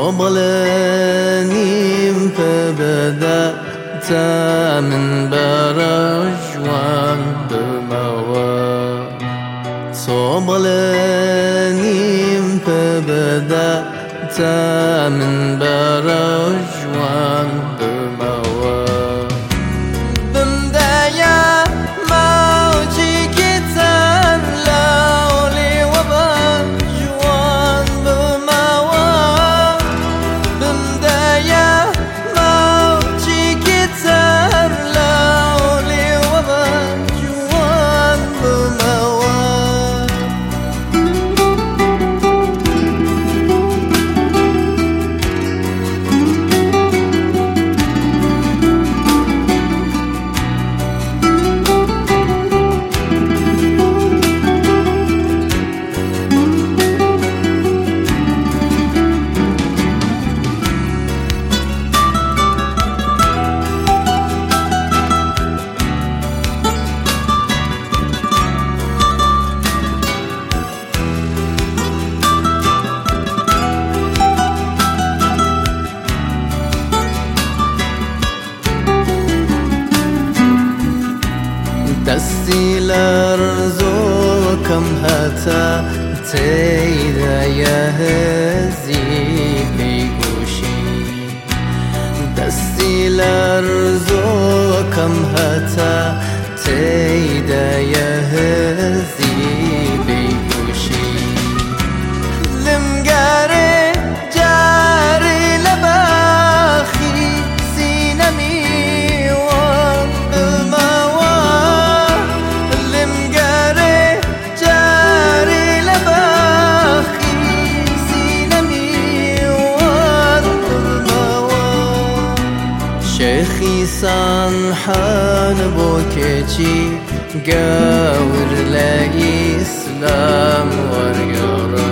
صوبلانيم فبدأت من برجوان بموا صوبلانيم فبدأت من برجوان بموا بمدايا موجي كتان لولي وبجوان بموا بمدايا موجي كتان لولي وبجوان بموا دستی لرزوکم هتا تیدا یهزی بیگوشی دستی لرزوکم هتا تیدا یهزی بیگوشی لمگاره جاری لباخی سینمی شيخي سانحان بوكيتي قاور لا إسلام ورقرا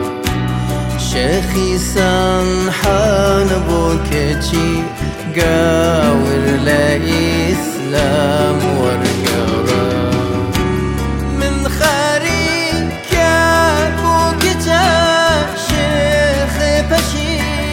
شيخي سانحان بوكيتي قاور لا إسلام ورقرا من خاريك بوكيتا شيخ بشي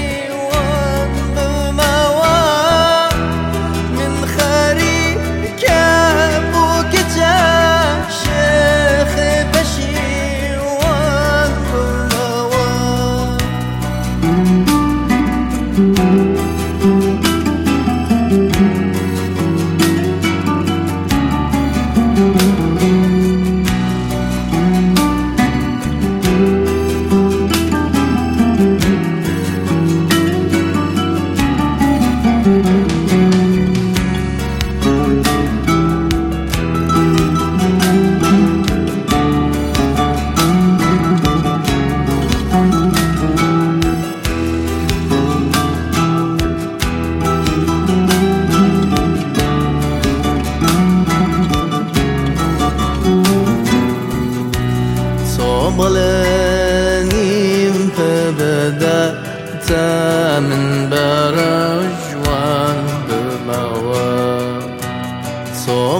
صوبلانيم فبدأت من برجوان بموا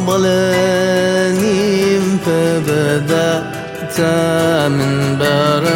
صوبلانيم فبدأت من برجوان